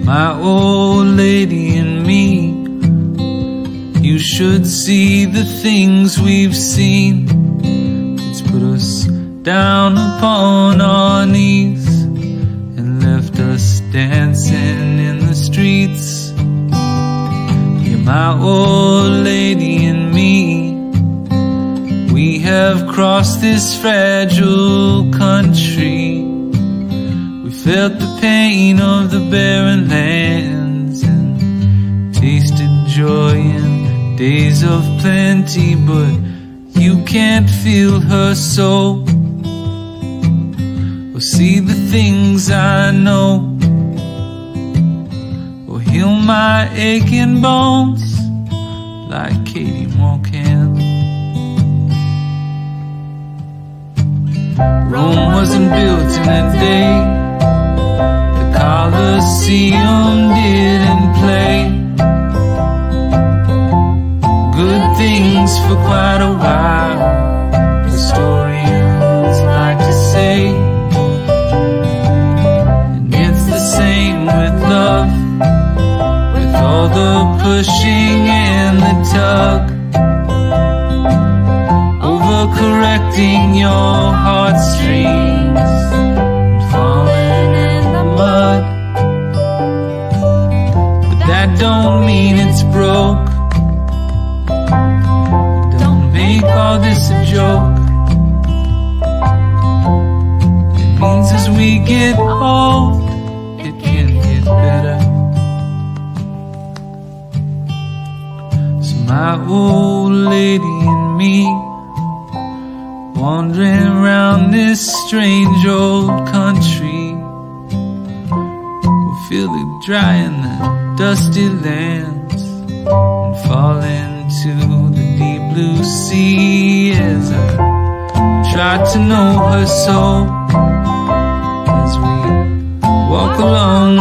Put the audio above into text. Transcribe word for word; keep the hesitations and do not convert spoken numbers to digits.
my old lady and me. You should see the things we've seen. It's put us down upon our knees and left us dancing in the streets. You're my old lady and me. We have crossed this fragile country. We felt the pain of the barren lands and tasted joy in days of plenty, but you can't feel her soul or see the things I know or heal my aching bones like Katie Moore can. Rome wasn't built in a day. The Colosseum didn't play. Good things for quite a while, historians like to say. And it's the same with love, with all the pushing and the tug, overcorrecting your heartstrings and falling in the mud. But that don't mean it's broke. Make all this a joke. It means as we get old, it can get better. So my old lady and me, wandering around this strange old country, we'll feel it dry in the dusty lands and fall into the deep blue sea as I try to know her soul as we walk along